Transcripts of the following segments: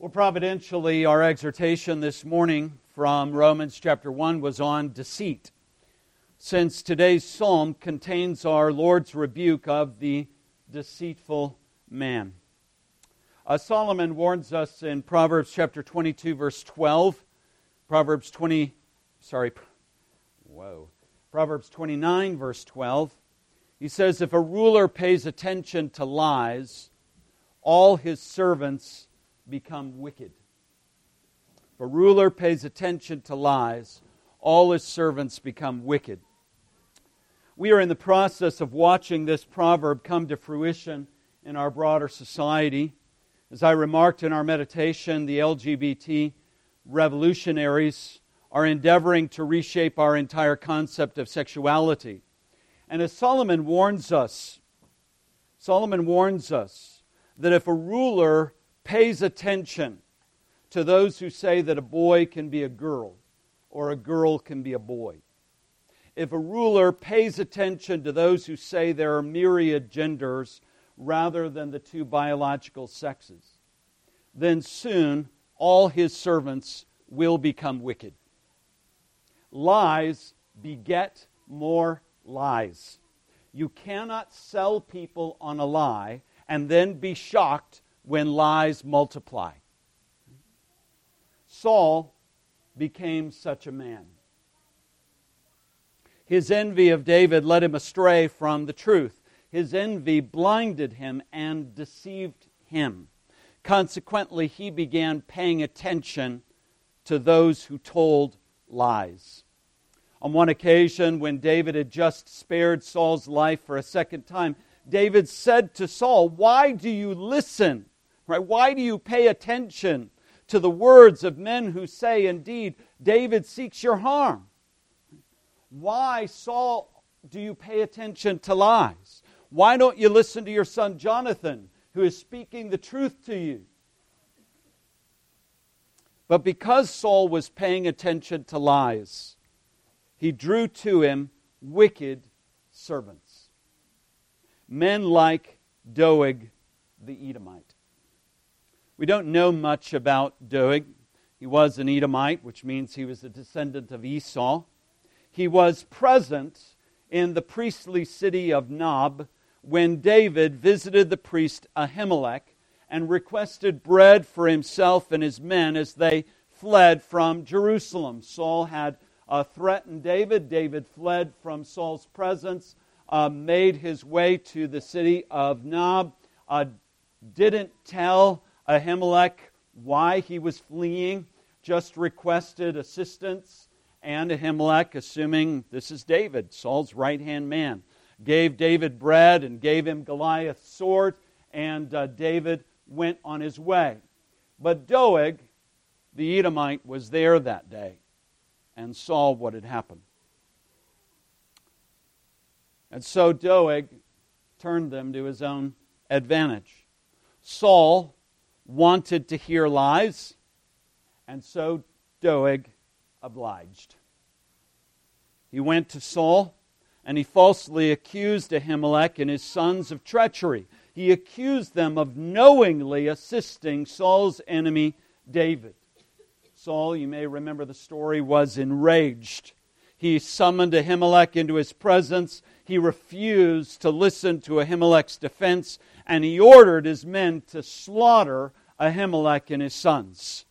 Well, providentially, our exhortation this morning from Romans chapter 1 was on deceit, since today's psalm contains our Lord's rebuke of the deceitful man. Solomon warns us in Proverbs chapter 22, verse 12, Proverbs 29, verse 12. He says, if a ruler pays attention to lies, all his servants become wicked. If a ruler pays attention to lies, all his servants become wicked. We are in the process of watching this proverb come to fruition in our broader society. As I remarked in our meditation, the LGBT revolutionaries are endeavoring to reshape our entire concept of sexuality. And as Solomon warns us that if a ruler pays attention to those who say that a boy can be a girl or a girl can be a boy, if a ruler pays attention to those who say there are myriad genders rather than the two biological sexes, then soon all his servants will become wicked. Lies beget more lies. You cannot sell people on a lie and then be shocked when lies multiply. Saul became such a man. His envy of David led him astray from the truth. His envy blinded him and deceived him. Consequently, he began paying attention to those who told lies. On one occasion, when David had just spared Saul's life for a second time, David said to Saul, "Why do you listen? Right? Why do you pay attention to the words of men who say, indeed, David seeks your harm? Why, Saul, do you pay attention to lies? Why don't you listen to your son Jonathan, who is speaking the truth to you?" But because Saul was paying attention to lies, he drew to him wicked servants. Men like Doeg the Edomite. We don't know much about Doeg. He was an Edomite, which means he was a descendant of Esau. He was present in the priestly city of Nob when David visited the priest Ahimelech and requested bread for himself and his men as they fled from Jerusalem. Saul had threatened David. David fled from Saul's presence, made his way to the city of Nob, didn't tell Ahimelech why he was fleeing, just requested assistance. And Ahimelech, assuming this is David, Saul's right-hand man, gave David bread and gave him Goliath's sword, and David went on his way. But Doeg, the Edomite, was there that day and saw what had happened. And so Doeg turned them to his own advantage. Saul wanted to hear lies, and so Doeg obliged. He went to Saul, and he falsely accused Ahimelech and his sons of treachery. He accused them of knowingly assisting Saul's enemy, David. Saul, you may remember the story, was enraged. He summoned Ahimelech into his presence. He refused to listen to Ahimelech's defense, and he ordered his men to slaughter Ahimelech and his sons.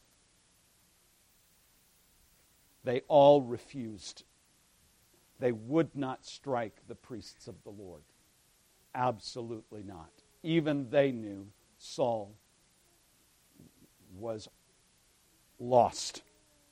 They all refused. They would not strike the priests of the Lord. Absolutely not. Even they knew Saul was lost.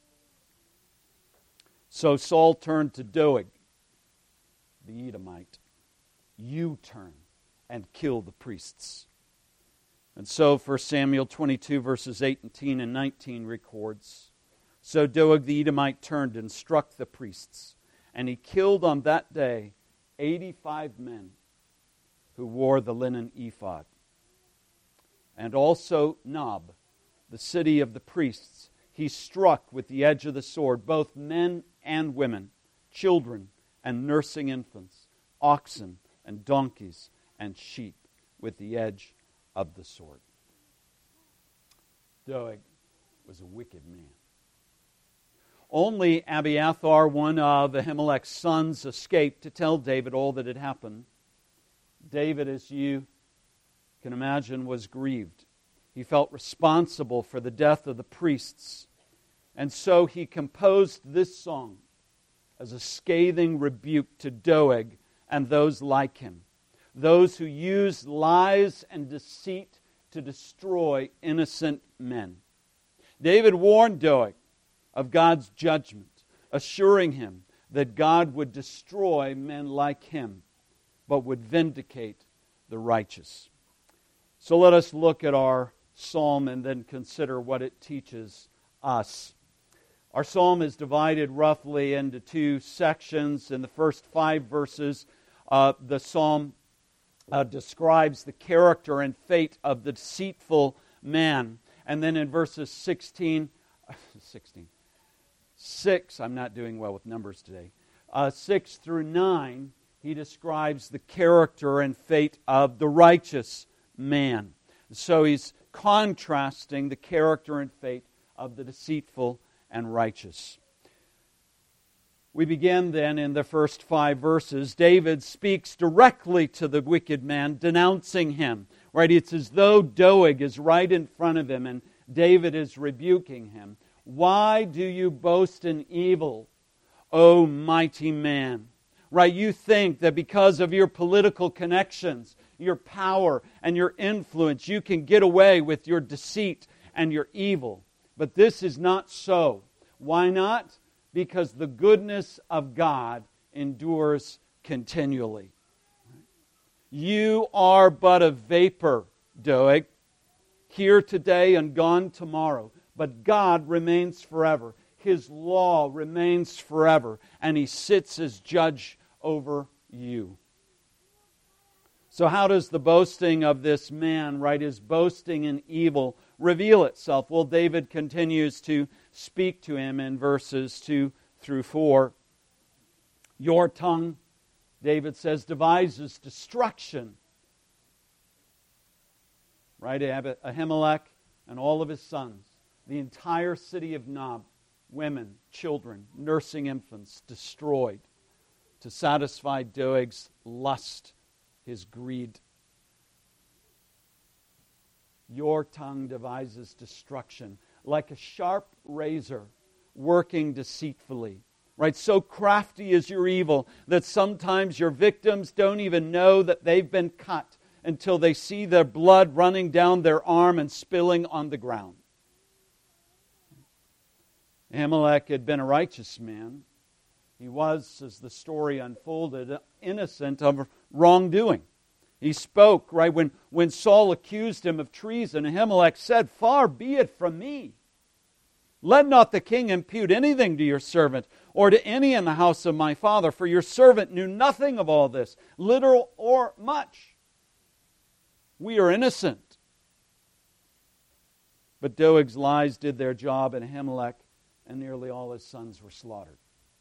So Saul turned to Doeg, the Edomite. "You turn and kill the priests." And so 1 Samuel 22 verses 18 and 19 records, "So Doeg the Edomite turned and struck the priests, and he killed on that day 85 men who wore the linen ephod. And also Nob, the city of the priests, he struck with the edge of the sword, both men and women, children and nursing infants, oxen and donkeys and sheep, with the edge of the sword." Doeg was a wicked man. Only Abiathar, one of Ahimelech's sons, escaped to tell David all that had happened. David, as you can imagine, was grieved. He felt responsible for the death of the priests. And so he composed this song as a scathing rebuke to Doeg and those like him, those who use lies and deceit to destroy innocent men. David warned Doeg of God's judgment, assuring him that God would destroy men like him, but would vindicate the righteous. So let us look at our psalm and then consider what it teaches us. Our psalm is divided roughly into two sections. In the first 5 verses, the psalm describes the character and fate of the deceitful man. And then in verses 6, I'm not doing well with numbers today, 6 through 9, he describes the character and fate of the righteous man. So he's contrasting the character and fate of the deceitful and righteous. We begin then in the first 5 verses. David speaks directly to the wicked man, denouncing him. Right? It's as though Doeg is right in front of him and David is rebuking him. Why do you boast in evil, O mighty man? Right? You think that because of your political connections, your power and your influence, you can get away with your deceit and your evil. But this is not so. Why not? Because the goodness of God endures continually. You are but a vapor, Doeg, here today and gone tomorrow. But God remains forever. His law remains forever. And He sits as judge over you. So how does the boasting of this man, right, his boasting in evil, reveal itself? Well, David continues to speak to him in verses 2 through 4. Your tongue, David says, devises destruction. Right, Ahimelech and all of his sons, the entire city of Nob, women, children, nursing infants, destroyed to satisfy Doeg's lust, his greed. Your tongue devises destruction like a sharp razor working deceitfully. Right? So crafty is your evil that sometimes your victims don't even know that they've been cut until they see their blood running down their arm and spilling on the ground. Ahimelech had been a righteous man. He was, as the story unfolded, innocent of wrongdoing. He spoke, right, when Saul accused him of treason, Ahimelech said, "Far be it from me. Let not the king impute anything to your servant or to any in the house of my father, for your servant knew nothing of all this, little or much. We are innocent." But Doeg's lies did their job, and Ahimelech and nearly all his sons were slaughtered.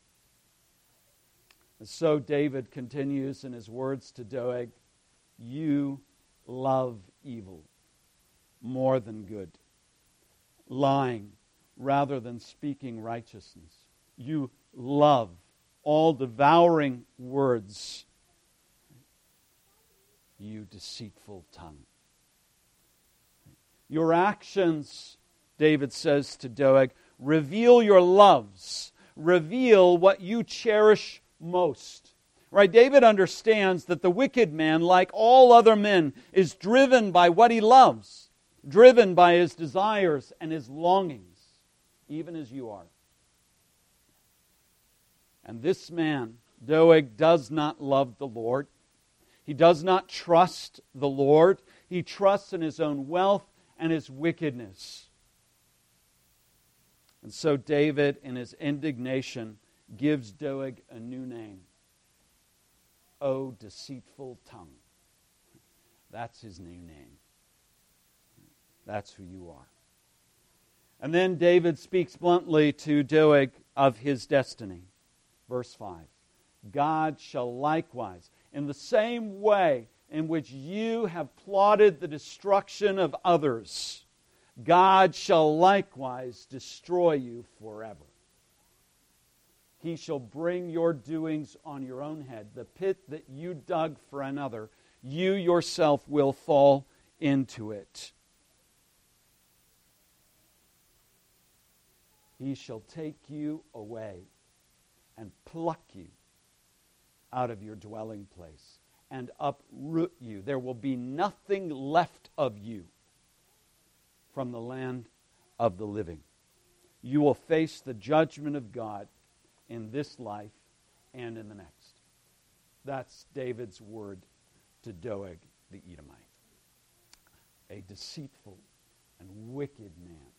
And so David continues in his words to Doeg, you love evil more than good, lying rather than speaking righteousness. You love all devouring words, you deceitful tongue. Your actions, David says to Doeg, reveal your loves, reveal what you cherish most. Right? David understands that the wicked man, like all other men, is driven by what he loves, driven by his desires and his longings, even as you are. And this man, Doeg, does not love the Lord. He does not trust the Lord. He trusts in his own wealth and his wickedness. And so David, in his indignation, gives Doeg a new name. O deceitful tongue. That's his new name. That's who you are. And then David speaks bluntly to Doeg of his destiny. Verse 5. God shall likewise, in the same way in which you have plotted the destruction of others, God shall likewise destroy you forever. He shall bring your doings on your own head. The pit that you dug for another, you yourself will fall into it. He shall take you away and pluck you out of your dwelling place and uproot you. There will be nothing left of you from the land of the living. You will face the judgment of God in this life and in the next. That's David's word to Doeg the Edomite. A deceitful and wicked man.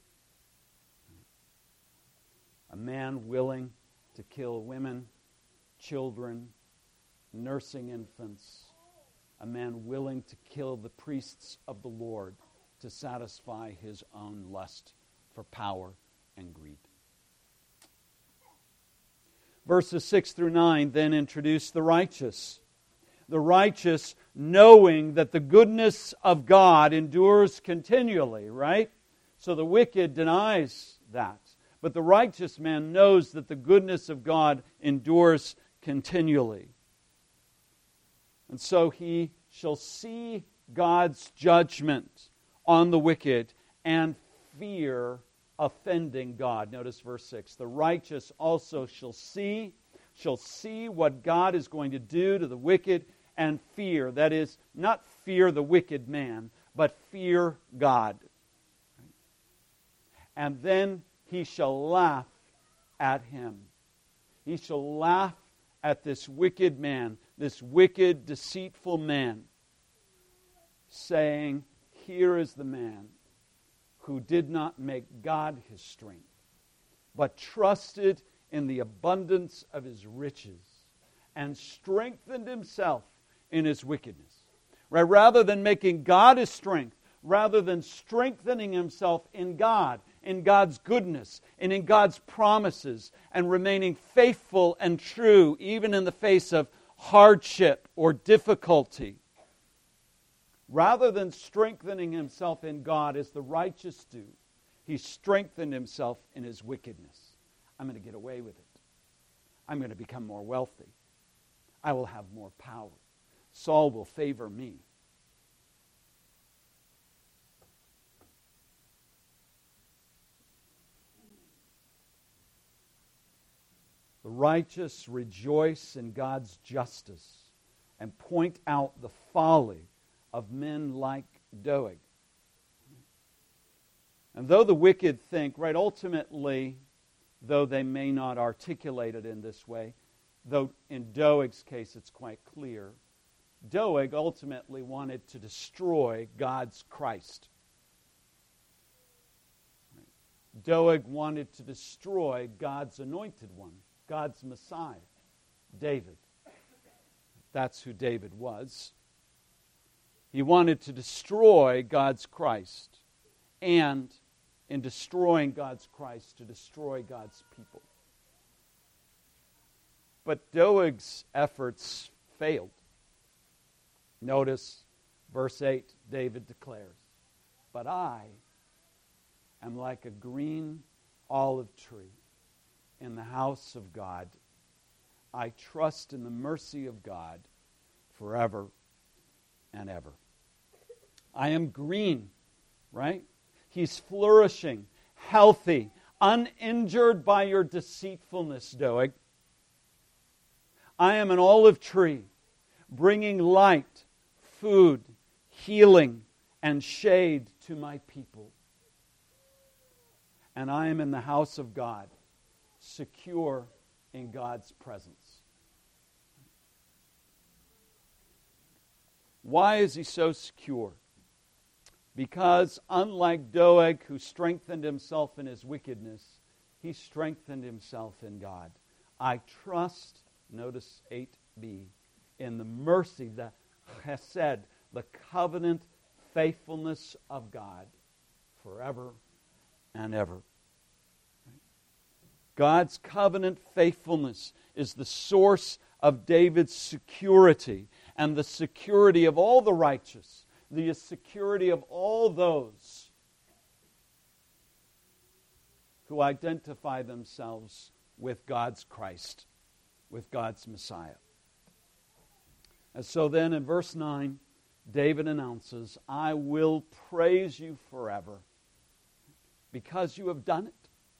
A man willing to kill women, children, nursing infants. A man willing to kill the priests of the Lord to satisfy his own lust for power and greed. Verses 6 through 9 then introduce the righteous. The righteous knowing that the goodness of God endures continually, right? So the wicked denies that. But the righteous man knows that the goodness of God endures continually. And so he shall see God's judgment on the wicked and fear offending God. Notice verse 6. The righteous also shall see what God is going to do to the wicked and fear. That is, not fear the wicked man, but fear God. And then he shall laugh at him. He shall laugh at this wicked man, this wicked, deceitful man, saying, here is the man who did not make God his strength, but trusted in the abundance of his riches and strengthened himself in his wickedness. Right? Rather than making God his strength, rather than strengthening himself in God, in God's goodness, and in God's promises, and remaining faithful and true even in the face of hardship or difficulty. Rather than strengthening himself in God as the righteous do, he strengthened himself in his wickedness. I'm going to get away with it. I'm going to become more wealthy. I will have more power. Saul will favor me. The righteous rejoice in God's justice and point out the folly of men like Doeg. And though the wicked think, right, ultimately, though they may not articulate it in this way, though in Doeg's case it's quite clear, Doeg ultimately wanted to destroy God's Christ. Doeg wanted to destroy God's anointed one, God's Messiah, David. That's who David was. He wanted to destroy God's Christ, and in destroying God's Christ, to destroy God's people. But Doeg's efforts failed. Notice verse 8, David declares, "But I am like a green olive tree in the house of God. I trust in the mercy of God forever and ever." I am green, right? He's flourishing, healthy, uninjured by your deceitfulness, Doeg. I am an olive tree, bringing light, food, healing, and shade to my people. And I am in the house of God, secure in God's presence. Why is he so secure? Because unlike Doeg, who strengthened himself in his wickedness, he strengthened himself in God. I trust, notice 8b, in the mercy, the chesed, the covenant faithfulness of God forever and ever. God's covenant faithfulness is the source of David's security and the security of all the righteous, the security of all those who identify themselves with God's Christ, with God's Messiah. And so then in verse 9, David announces, I will praise you forever because you have done it.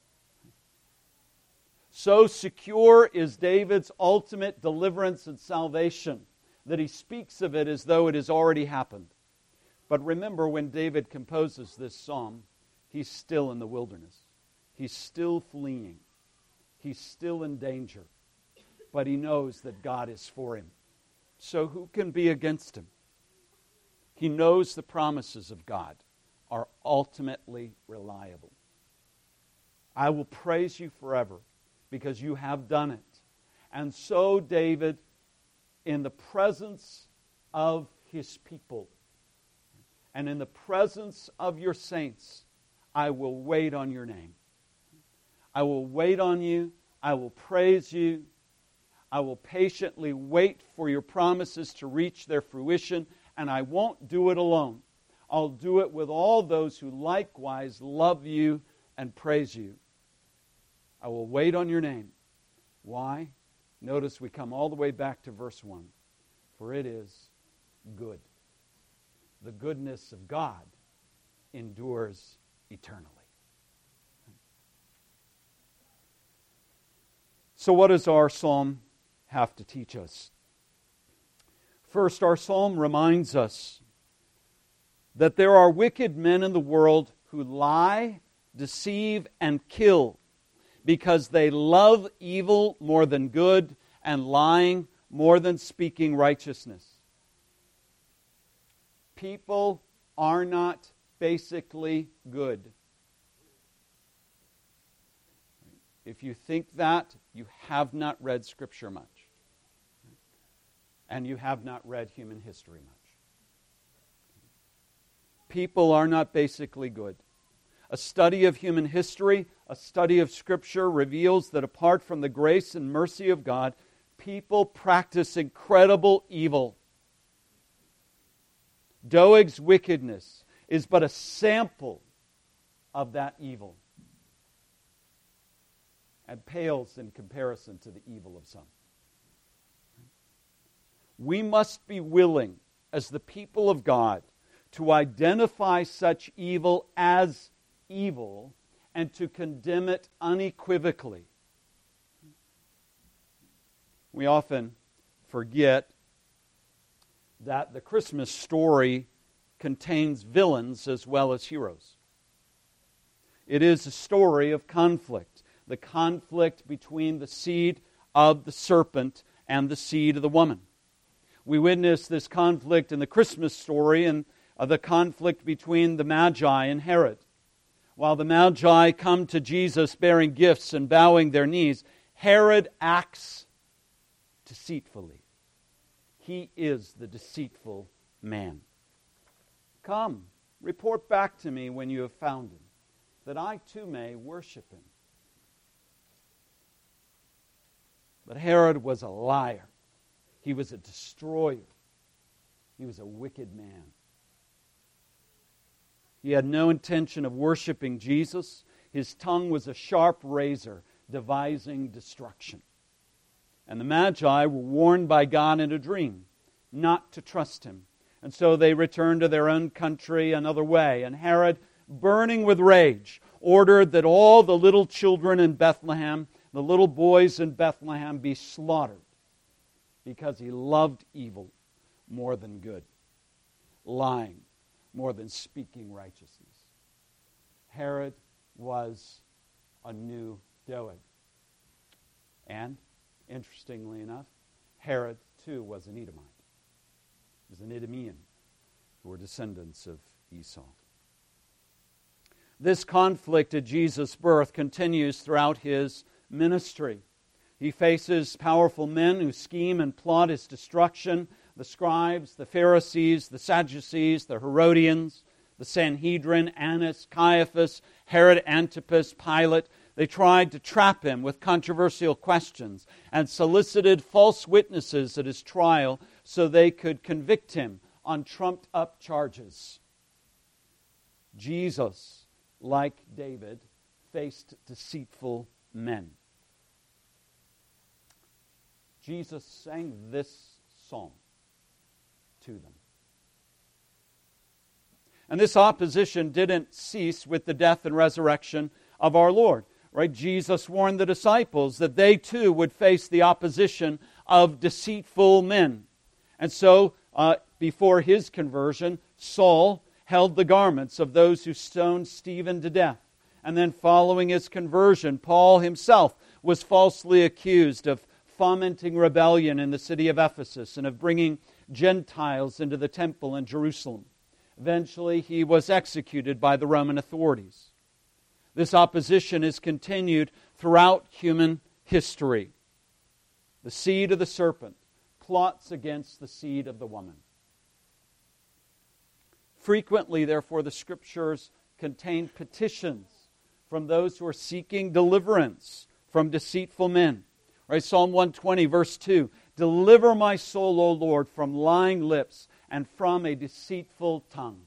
So secure is David's ultimate deliverance and salvation that he speaks of it as though it has already happened. But remember, when David composes this psalm, he's still in the wilderness. He's still fleeing. He's still in danger. But he knows that God is for him. So who can be against him? He knows the promises of God are ultimately reliable. I will praise you forever because you have done it. And so David, in the presence of his people and in the presence of your saints, I will wait on your name. I will wait on you. I will praise you. I will patiently wait for your promises to reach their fruition, and I won't do it alone. I'll do it with all those who likewise love you and praise you. I will wait on your name. Why? Notice we come all the way back to verse 1. For it is good. The goodness of God endures eternally. So what does our psalm have to teach us? First, our psalm reminds us that there are wicked men in the world who lie, deceive, and kill because they love evil more than good and lying more than speaking righteousness. People are not basically good. If you think that, you have not read Scripture much. And you have not read human history much. People are not basically good. A study of human history, a study of Scripture reveals that apart from the grace and mercy of God, people practice incredible evil. Doeg's wickedness is but a sample of that evil and pales in comparison to the evil of some. We must be willing, as the people of God, to identify such evil as evil and to condemn it unequivocally. We often forget that the Christmas story contains villains as well as heroes. It is a story of conflict, the conflict between the seed of the serpent and the seed of the woman. We witness this conflict in the Christmas story and the conflict between the Magi and Herod. While the Magi come to Jesus bearing gifts and bowing their knees, Herod acts deceitfully. He is the deceitful man. Come, report back to me when you have found him, that I too may worship him. But Herod was a liar. He was a destroyer. He was a wicked man. He had no intention of worshiping Jesus. His tongue was a sharp razor, devising destruction. And the Magi were warned by God in a dream not to trust him. And so they returned to their own country another way. And Herod, burning with rage, ordered that all the little children in Bethlehem, the little boys in Bethlehem, be slaughtered because he loved evil more than good, lying more than speaking righteousness. Herod was a new Doeg. And, interestingly enough, Herod too was an Edomite. He was an Idumean, who were descendants of Esau. This conflict at Jesus' birth continues throughout his ministry. He faces powerful men who scheme and plot his destruction. The scribes, the Pharisees, the Sadducees, the Herodians, the Sanhedrin, Annas, Caiaphas, Herod Antipas, Pilate. They tried to trap him with controversial questions and solicited false witnesses at his trial so they could convict him on trumped-up charges. Jesus, like David, faced deceitful men. Jesus sang this psalm to them. And this opposition didn't cease with the death and resurrection of our Lord. Right? Jesus warned the disciples that they too would face the opposition of deceitful men. And so, before his conversion, Saul held the garments of those who stoned Stephen to death. And then following his conversion, Paul himself was falsely accused of fomenting rebellion in the city of Ephesus and of bringing Gentiles into the temple in Jerusalem. Eventually, he was executed by the Roman authorities. This opposition is continued throughout human history. The seed of the serpent plots against the seed of the woman. Frequently, therefore, the Scriptures contain petitions from those who are seeking deliverance from deceitful men. Right? Psalm 120, verse 2, "Deliver my soul, O Lord, from lying lips and from a deceitful tongue."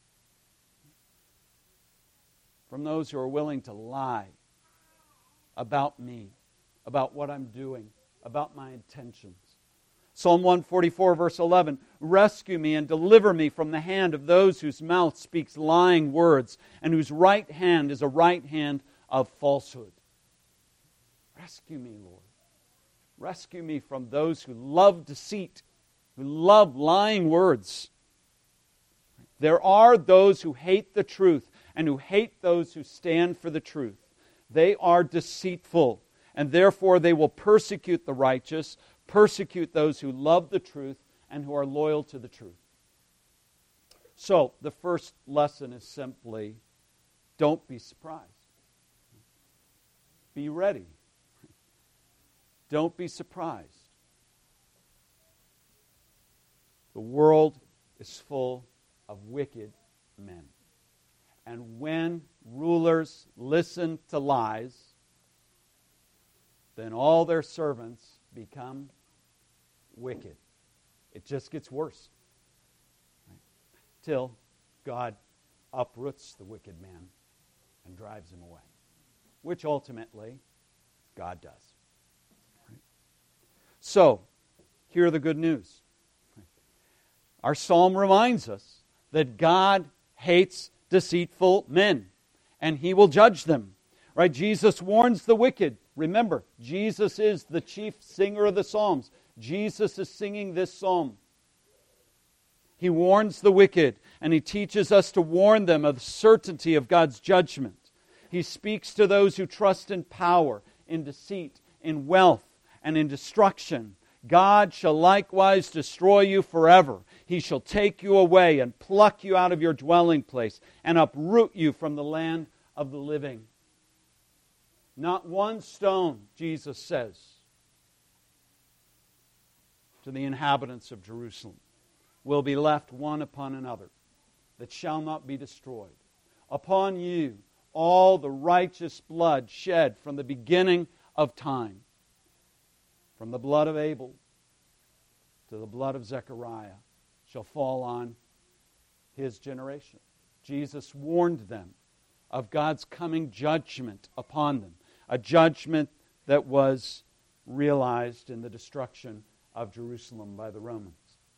From those who are willing to lie about me, about what I'm doing, about my intentions. Psalm 144, verse 11, "Rescue me and deliver me from the hand of those whose mouth speaks lying words and whose right hand is a right hand of falsehood." Rescue me, Lord. Rescue me from those who love deceit, who love lying words. There are those who hate the truth and who hate those who stand for the truth. They are deceitful, and therefore they will persecute the righteous, persecute those who love the truth and who are loyal to the truth. So, the first lesson is simply, don't be surprised. Be ready. Don't be surprised. The world is full of wicked men. And when rulers listen to lies, then all their servants become wicked. It just gets worse. Right? Till God uproots the wicked man and drives him away. Which ultimately God does. Right? So, here are the good news. Our psalm reminds us that God hates deceitful men, and He will judge them. Right? Jesus warns the wicked. Remember, Jesus is the chief singer of the Psalms. Jesus is singing this psalm. He warns the wicked, and He teaches us to warn them of the certainty of God's judgment. He speaks to those who trust in power, in deceit, in wealth, and in destruction. God shall likewise destroy you forever. He shall take you away and pluck you out of your dwelling place and uproot you from the land of the living. Not one stone, Jesus says to the inhabitants of Jerusalem, will be left one upon another that shall not be destroyed. Upon you all the righteous blood shed from the beginning of time, from the blood of Abel to the blood of Zechariah, shall fall on his generation. Jesus warned them of God's coming judgment upon them, a judgment that was realized in the destruction of Jerusalem by the Romans.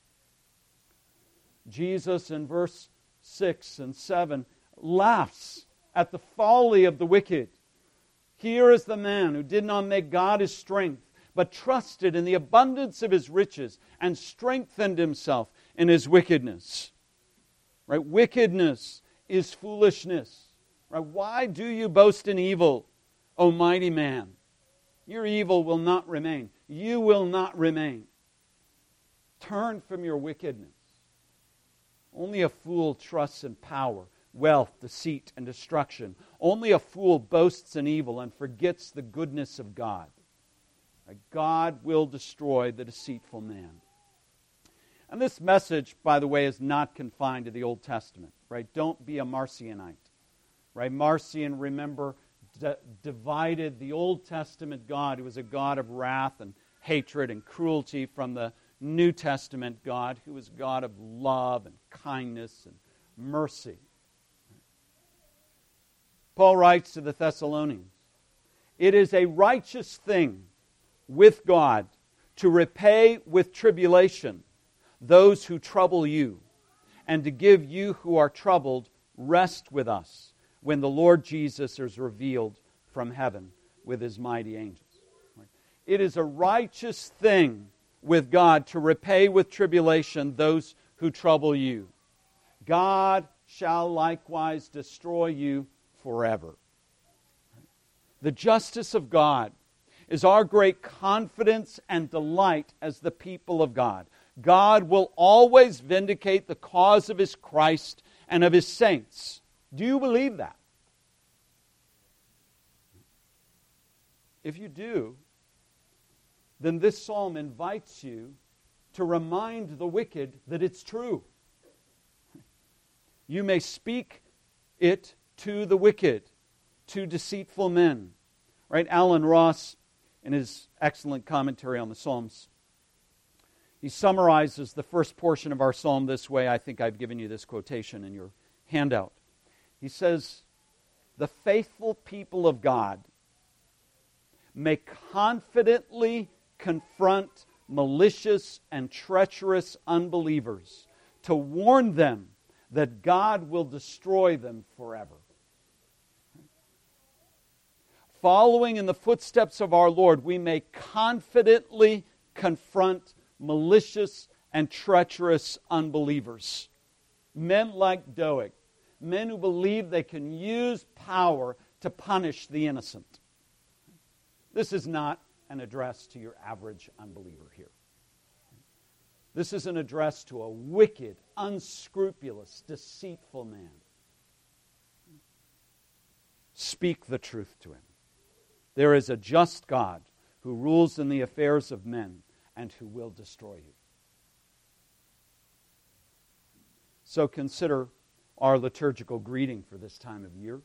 Jesus, in verse 6 and 7, laughs at the folly of the wicked. Here is the man who did not make God his strength, but trusted in the abundance of his riches and strengthened himself in his wickedness. Right? Wickedness is foolishness. Right? Why do you boast in evil, O mighty man? Your evil will not remain. You will not remain. Turn from your wickedness. Only a fool trusts in power, wealth, deceit, and destruction. Only a fool boasts in evil and forgets the goodness of God. God will destroy the deceitful man. And this message, by the way, is not confined to the Old Testament. Right? Don't be a Marcionite. Right? Marcion, remember, divided the Old Testament God, who was a God of wrath and hatred and cruelty, from the New Testament God, who was God of love and kindness and mercy. Paul writes to the Thessalonians, "It is a righteous thing with God to repay with tribulation those who trouble you, and to give you who are troubled rest with us when the Lord Jesus is revealed from heaven with His mighty angels." It is a righteous thing with God to repay with tribulation those who trouble you. God shall likewise destroy you forever. The justice of God is our great confidence and delight as the people of God. God will always vindicate the cause of His Christ and of His saints. Do you believe that? If you do, then this psalm invites you to remind the wicked that it's true. You may speak it to the wicked, to deceitful men. Right? Alan Ross, in his excellent commentary on the Psalms, he summarizes the first portion of our psalm this way. I think I've given you this quotation in your handout. He says, "The faithful people of God may confidently confront malicious and treacherous unbelievers to warn them that God will destroy them forever." Following in the footsteps of our Lord, we may confidently confront malicious and treacherous unbelievers. Men like Doeg, men who believe they can use power to punish the innocent. This is not an address to your average unbeliever here. This is an address to a wicked, unscrupulous, deceitful man. Speak the truth to him. There is a just God who rules in the affairs of men and who will destroy you. So consider our liturgical greeting for this time of year.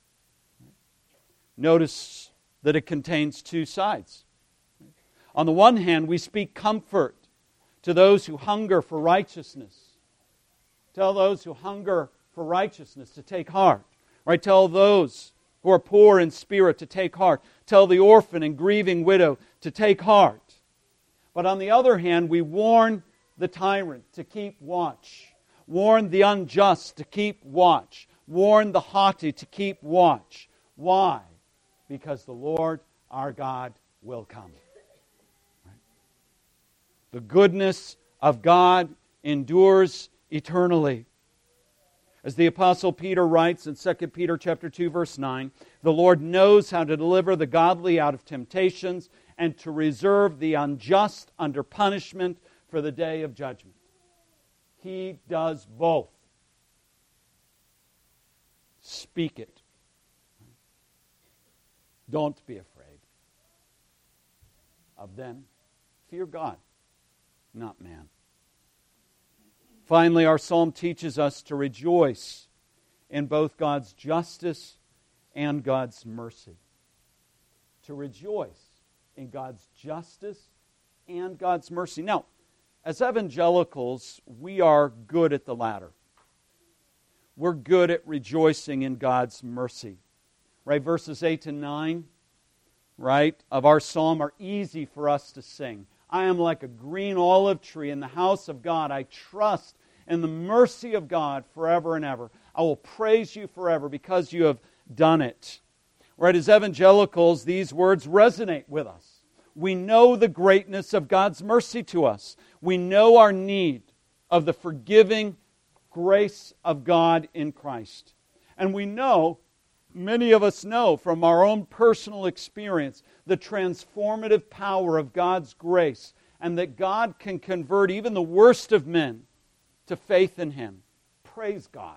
Notice that it contains two sides. On the one hand, we speak comfort to those who hunger for righteousness. Tell those who hunger for righteousness to take heart. Right? Tell those who are poor in spirit to take heart. Tell the orphan and grieving widow to take heart. But on the other hand, we warn the tyrant to keep watch. Warn the unjust to keep watch. Warn the haughty to keep watch. Why? Because the Lord our God will come. The goodness of God endures eternally. As the Apostle Peter writes in 2 Peter chapter 2, verse 9, the Lord knows how to deliver the godly out of temptations and to reserve the unjust under punishment for the day of judgment. He does both. Speak it. Don't be afraid of them. Fear God, not man. Finally, our psalm teaches us to rejoice in both God's justice and God's mercy. To rejoice in God's justice and God's mercy. Now, as evangelicals, we are good at the latter. We're good at rejoicing in God's mercy. Right? Verses 8 to 9, right, of our psalm are easy for us to sing. I am like a green olive tree in the house of God. I trust in the mercy of God forever and ever. I will praise you forever because you have done it. Right, as evangelicals, these words resonate with us. We know the greatness of God's mercy to us. We know our need of the forgiving grace of God in Christ. And we know, many of us know from our own personal experience, the transformative power of God's grace, and that God can convert even the worst of men to faith in Him. Praise God.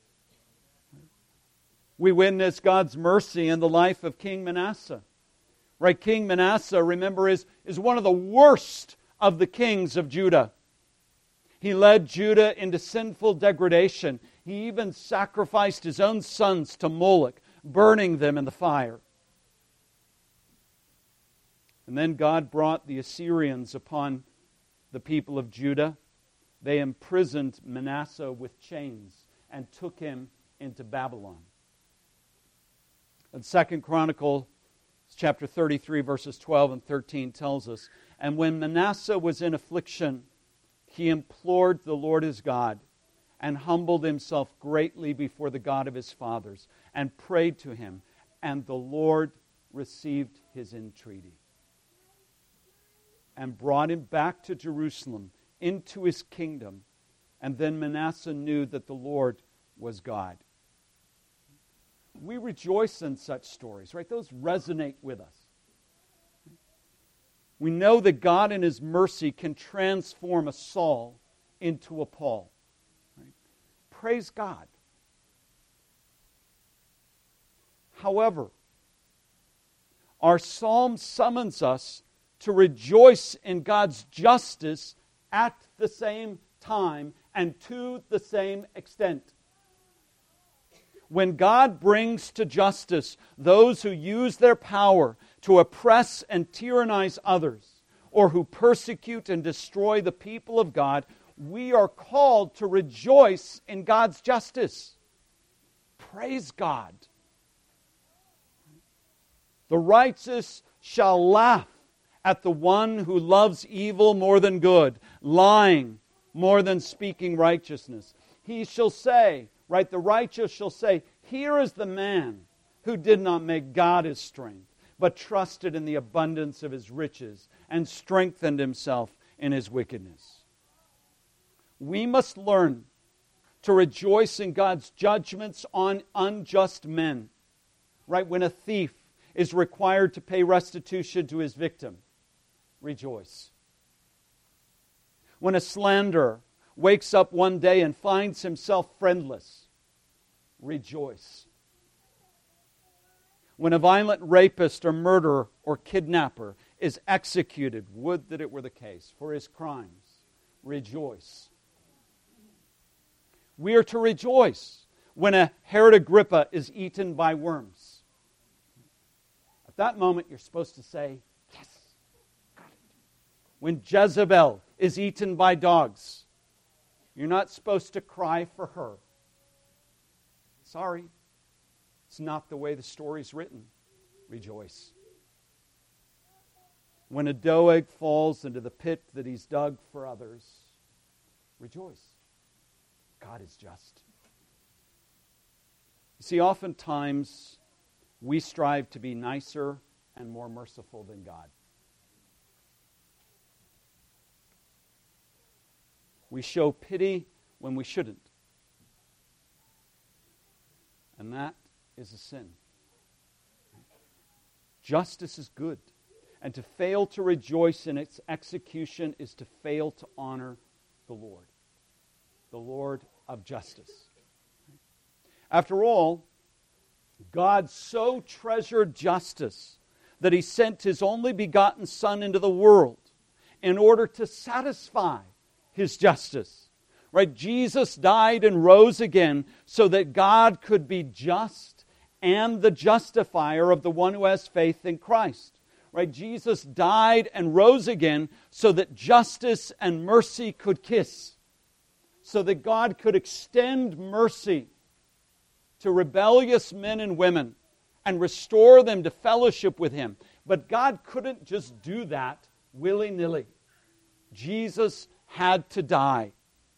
We witness God's mercy in the life of King Manasseh. Right, King Manasseh, remember, is one of the worst of the kings of Judah. He led Judah into sinful degradation. He even sacrificed his own sons to Moloch, burning them in the fire. And then God brought the Assyrians upon the people of Judah. They imprisoned Manasseh with chains and took him into Babylon. And 2 Chronicles chapter 33, verses 12 and 13 tells us, "And when Manasseh was in affliction, he implored the Lord his God, and humbled himself greatly before the God of his fathers, and prayed to him, and the Lord received his entreaty, and brought him back to Jerusalem, into his kingdom. And then Manasseh knew that the Lord was God." We rejoice in such stories, right? Those resonate with us. We know that God in His mercy can transform a Saul into a Paul. Right? Praise God. However, our psalm summons us to rejoice in God's justice at the same time and to the same extent. When God brings to justice those who use their power to oppress and tyrannize others, or who persecute and destroy the people of God, we are called to rejoice in God's justice. Praise God. The righteous shall laugh at the one who loves evil more than good, lying more than speaking righteousness. He shall say, right, the righteous shall say, "Here is the man who did not make God his strength, but trusted in the abundance of his riches and strengthened himself in his wickedness." We must learn to rejoice in God's judgments on unjust men. Right, when a thief is required to pay restitution to his victim, rejoice. When a slanderer wakes up one day and finds himself friendless, rejoice. When a violent rapist or murderer or kidnapper is executed, would that it were the case, for his crimes, rejoice. We are to rejoice when a Herod Agrippa is eaten by worms. At that moment, you're supposed to say, "Yes, got it." When Jezebel is eaten by dogs, you're not supposed to cry for her. Sorry, it's not the way the story's written. Rejoice. When a Doeg falls into the pit that he's dug for others, rejoice. God is just. You see, oftentimes we strive to be nicer and more merciful than God. We show pity when we shouldn't. And that is a sin. Justice is good. And to fail to rejoice in its execution is to fail to honor the Lord of justice. After all, God so treasured justice that He sent His only begotten Son into the world in order to satisfy His justice. Right? Jesus died and rose again so that God could be just and the justifier of the one who has faith in Christ. Right? Jesus died and rose again so that justice and mercy could kiss. So that God could extend mercy to rebellious men and women and restore them to fellowship with Him. But God couldn't just do that willy-nilly. Jesus had to die.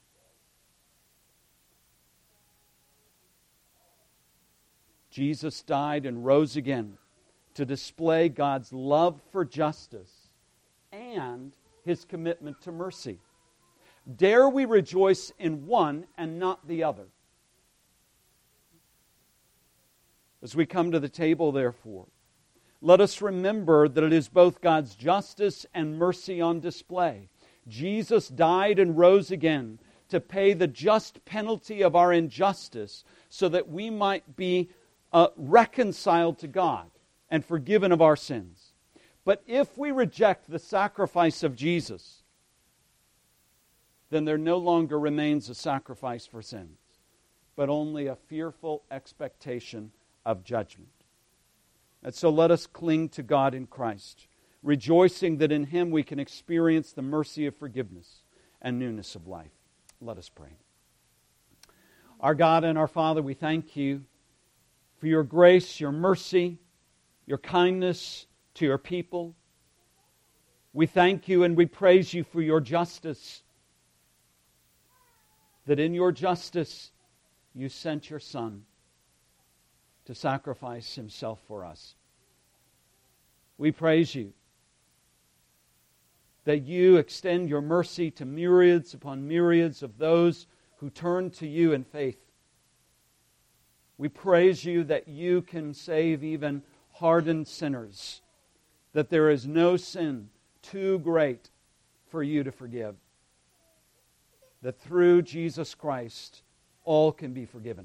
Jesus died and rose again to display God's love for justice and His commitment to mercy. Dare we rejoice in one and not the other? As we come to the table, therefore, let us remember that it is both God's justice and mercy on display. Jesus died and rose again to pay the just penalty of our injustice so that we might be reconciled to God and forgiven of our sins. But if we reject the sacrifice of Jesus, then there no longer remains a sacrifice for sins, but only a fearful expectation of judgment. And so let us cling to God in Christ, rejoicing that in Him we can experience the mercy of forgiveness and newness of life. Let us pray. Our God and our Father, we thank You for your grace, your mercy, your kindness to your people. We thank you and we praise you for your justice, that in your justice you sent your Son to sacrifice himself for us. We praise you that you extend your mercy to myriads upon myriads of those who turn to you in faith. We praise you that you can save even hardened sinners, that there is no sin too great for you to forgive, that through Jesus Christ all can be forgiven.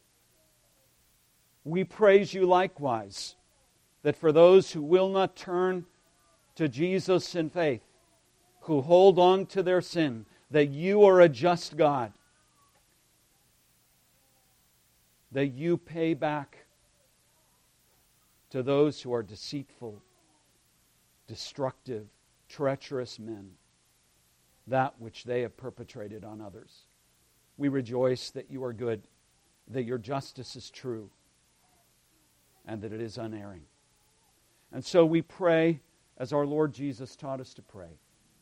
We praise you likewise that for those who will not turn to Jesus in faith, who hold on to their sin, that you are a just God, that you pay back to those who are deceitful, destructive, treacherous men that which they have perpetrated on others. We rejoice that you are good, that your justice is true, and that it is unerring. And so we pray as our Lord Jesus taught us to pray.